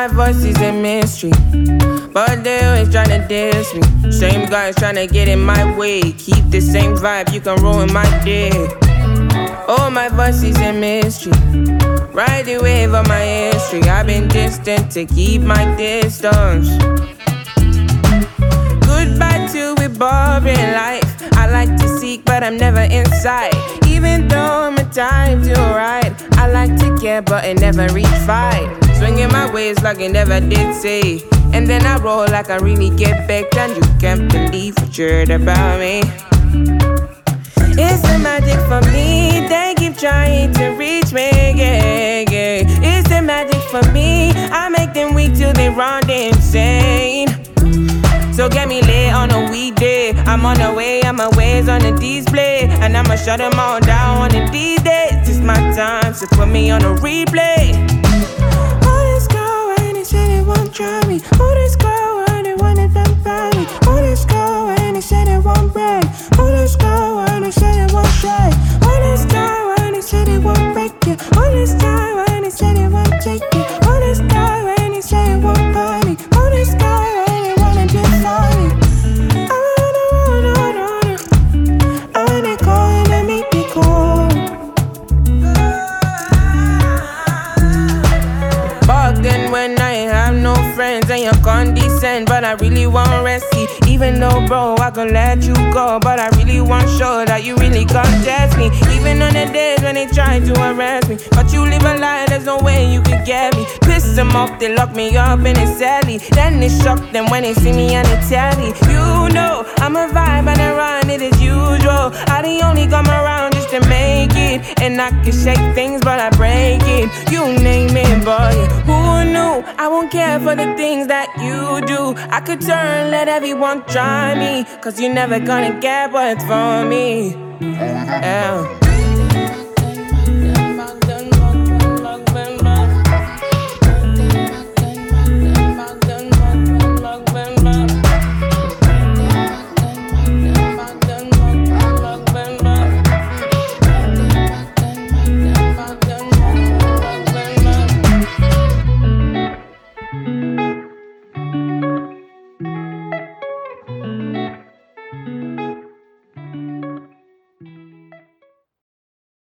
my voice is a mystery, but they always tryna diss me. Same guys tryna get in my way. Keep the same vibe, you can ruin my day. Oh, my voice is a mystery. Ride the wave of my history. I've been distant to keep my distance. Goodbye to a boring life. I like to seek, but I'm never inside. Even though my time to ride, I like to care, but it never reach fight. Swinging my ways like I never did say. And then I roll like I really get back. And you can't believe what you heard about me. It's the magic for me. They keep trying to reach me, yeah, yeah. It's the magic for me. I make them weak till they run insane. So get me lit on a weekday. I'm on the way, and my ways on the display. And I'ma shut them all down one of these days. It's my time, so put me on a replay. Oh, this girl, when they say they won't try me. Oh, this girl, when they wanna dump by me. Oh, this girl, when they say they won't break. Oh, this girl, when they say they won't try. Oh, this girl, when they say they won't break you. Oh, this girl, when they say they won't take you. Oh, this girl, when they say they won't buy me. Oh, this girl, when they wanna be sorry. I wanna go and I make me cold. Back then when I have no friends and you're condescend, but I really want rescue. Even though, bro, I could let you go, but I really want show that you really contest me. Even on the days when they try to arrest me, but you live a lie, there's no way you could get me. Piss them off, they lock me up in a celly. Then they shock them when they see me on the telly. You know, I'm a vibe and I run it as usual. I the only come around just to make it. And I can shake things, but I break it. You name it, boy, who knew? I won't care for the things that you do. I could turn, let everyone try me, cause you're never gonna get what's for me. Yeah.